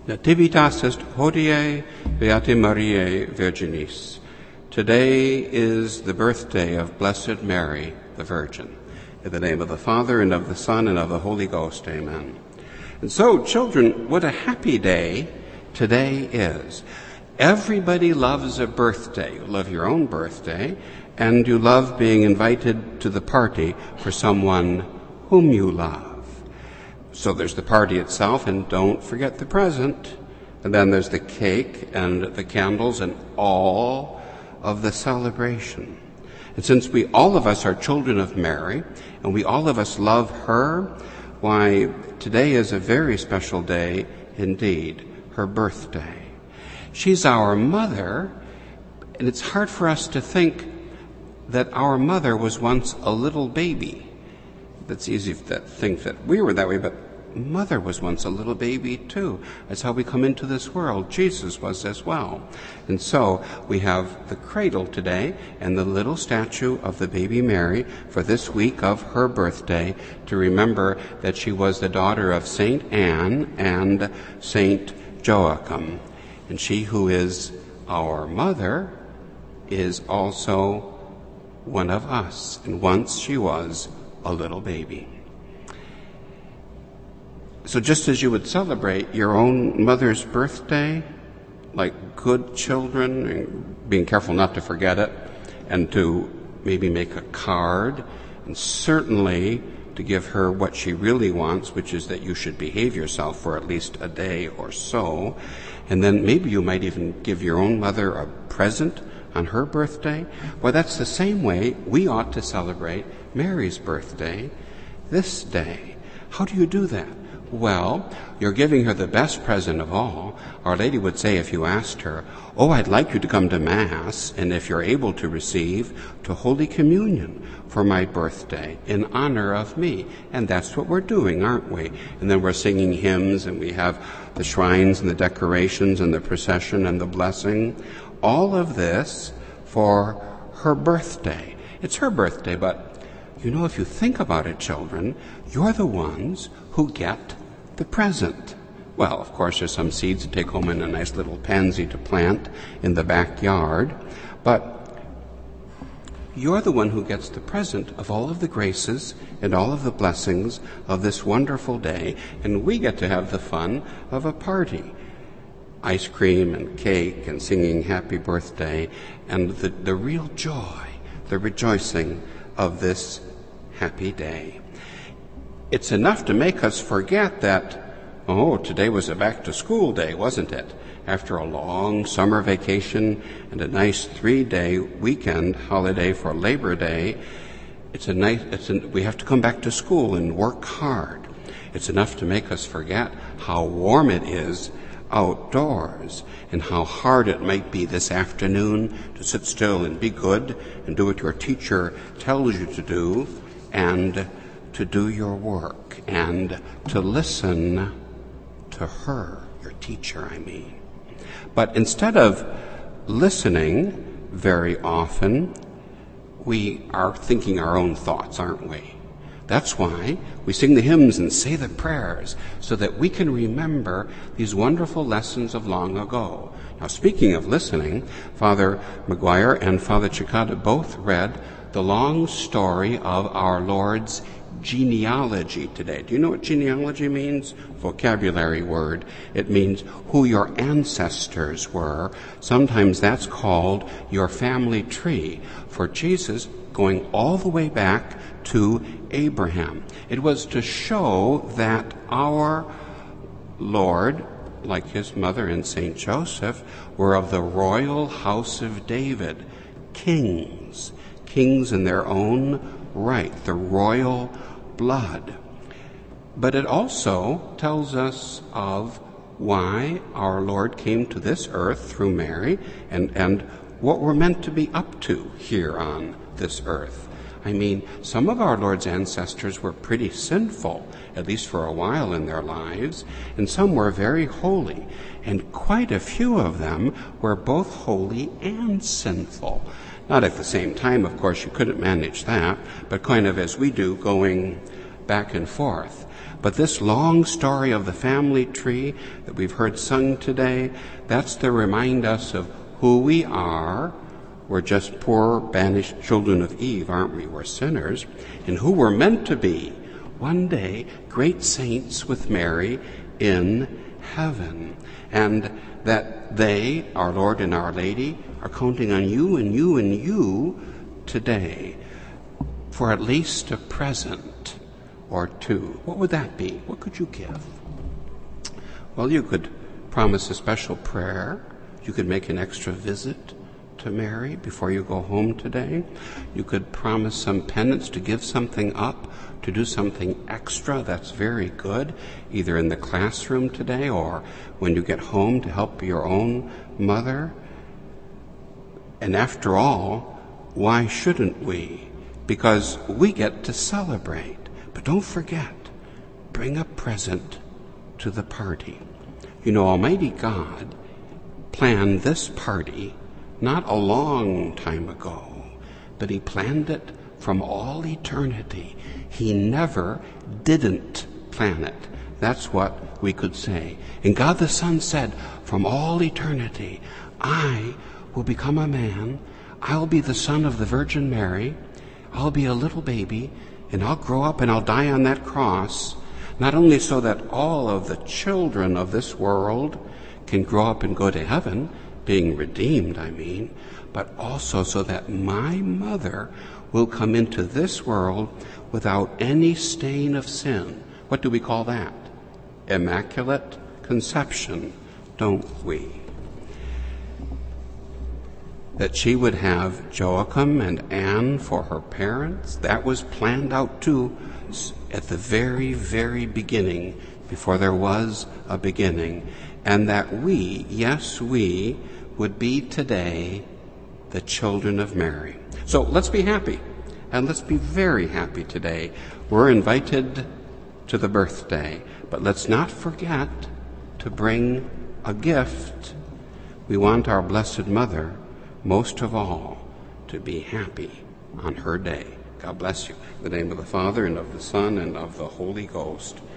Nativitas est hodie Beate Mariae Virginis. Today is the birthday of Blessed Mary, the Virgin. In the name of the Father, and of the Son, and of the Holy Ghost, amen. And so, children, what a happy day today is. Everybody loves a birthday. You love your own birthday, and you love being invited to the party for someone whom you love. So there's the party itself, and don't forget the present. And then there's the cake and the candles and all of the celebration. And since we all of us are children of Mary, and we all of us love her, why, today is a very special day indeed, her birthday. She's our mother, and it's hard for us to think that our mother was once a little baby. That's easy to think that we were that way, but mother was once a little baby too. That's how we come into this world. Jesus was as well. And so we have the cradle today and the little statue of the baby Mary for this week of her birthday, to remember that she was the daughter of Saint Anne and Saint Joachim. And she who is our mother is also one of us. And once she was a little baby. So just as you would celebrate your own mother's birthday, like good children, and being careful not to forget it, and to maybe make a card, and certainly to give her what she really wants, which is that you should behave yourself for at least a day or so, and then maybe you might even give your own mother a present on her birthday. Well, that's the same way we ought to celebrate Mary's birthday this day. How do you do that? Well, you're giving her the best present of all. Our Lady would say if you asked her, "Oh, I'd like you to come to Mass, and if you're able to receive, to Holy Communion for my birthday in honor of me." And that's what we're doing, aren't we? And then we're singing hymns, and we have the shrines and the decorations and the procession and the blessing. All of this for her birthday. It's her birthday, but you know, if you think about it, children, you're the ones who get the present. Well, of course, there's some seeds to take home in a nice little pansy to plant in the backyard, but you're the one who gets the present of all of the graces and all of the blessings of this wonderful day, and we get to have the fun of a party. Ice cream and cake and singing happy birthday, and the real joy, the rejoicing of this happy day. It's enough to make us forget that, today was a back-to-school day, wasn't it? After a long summer vacation and a nice 3-day weekend holiday for Labor Day, we have to come back to school and work hard. It's enough to make us forget how warm it is outdoors and how hard it might be this afternoon to sit still and be good and do what your teacher tells you to do, and to do your work and to listen to her, your teacher, I mean. But instead of listening very often, we are thinking our own thoughts, aren't we? That's why we sing the hymns and say the prayers, so that we can remember these wonderful lessons of long ago. Now, speaking of listening, Father McGuire and Father Cicada both read the long story of our Lord's genealogy today. Do you know what genealogy means? Vocabulary word. It means who your ancestors were. Sometimes that's called your family tree. For Jesus, going all the way back to Abraham. It was to show that our Lord, like his mother and Saint Joseph, were of the royal house of David, kings in their own right, the royal blood. But it also tells us of why our Lord came to this earth through Mary, and what we're meant to be up to here on this earth. I mean, some of our Lord's ancestors were pretty sinful, at least for a while in their lives, and some were very holy, and quite a few of them were both holy and sinful. Not at the same time, of course, you couldn't manage that, but kind of as we do, going back and forth. But this long story of the family tree that we've heard sung today, that's to remind us of who we are. We're just poor, banished children of Eve, aren't we? We're sinners. And who we're meant to be. One day, great saints with Mary in heaven. And that they, our Lord and Our Lady, are counting on you and you and you today for at least a present or two. What would that be? What could you give? Well, you could promise a special prayer. You could make an extra visit to Mary before you go home today. You could promise some penance to give something up, to do something extra. That's very good, either in the classroom today or when you get home to help your own mother. And after all, why shouldn't we? Because we get to celebrate. But don't forget, bring a present to the party. You know, Almighty God planned this party not a long time ago, but He planned it from all eternity. He never didn't plan it. That's what we could say. And God the Son said, from all eternity, I will become a man. I'll be the son of the Virgin Mary. I'll be a little baby, and I'll grow up and I'll die on that cross, not only so that all of the children of this world can grow up and go to heaven, being redeemed, but also so that my mother will come into this world without any stain of sin. What do we call that? Immaculate conception, don't we? That she would have Joachim and Anne for her parents, that was planned out too at the very, very beginning, before there was a beginning. And that we, yes, we, would be today the children of Mary. So let's be happy, and let's be very happy today. We're invited to the birthday, but let's not forget to bring a gift. We want our Blessed Mother, most of all, to be happy on her day. God bless you. In the name of the Father, and of the Son, and of the Holy Ghost.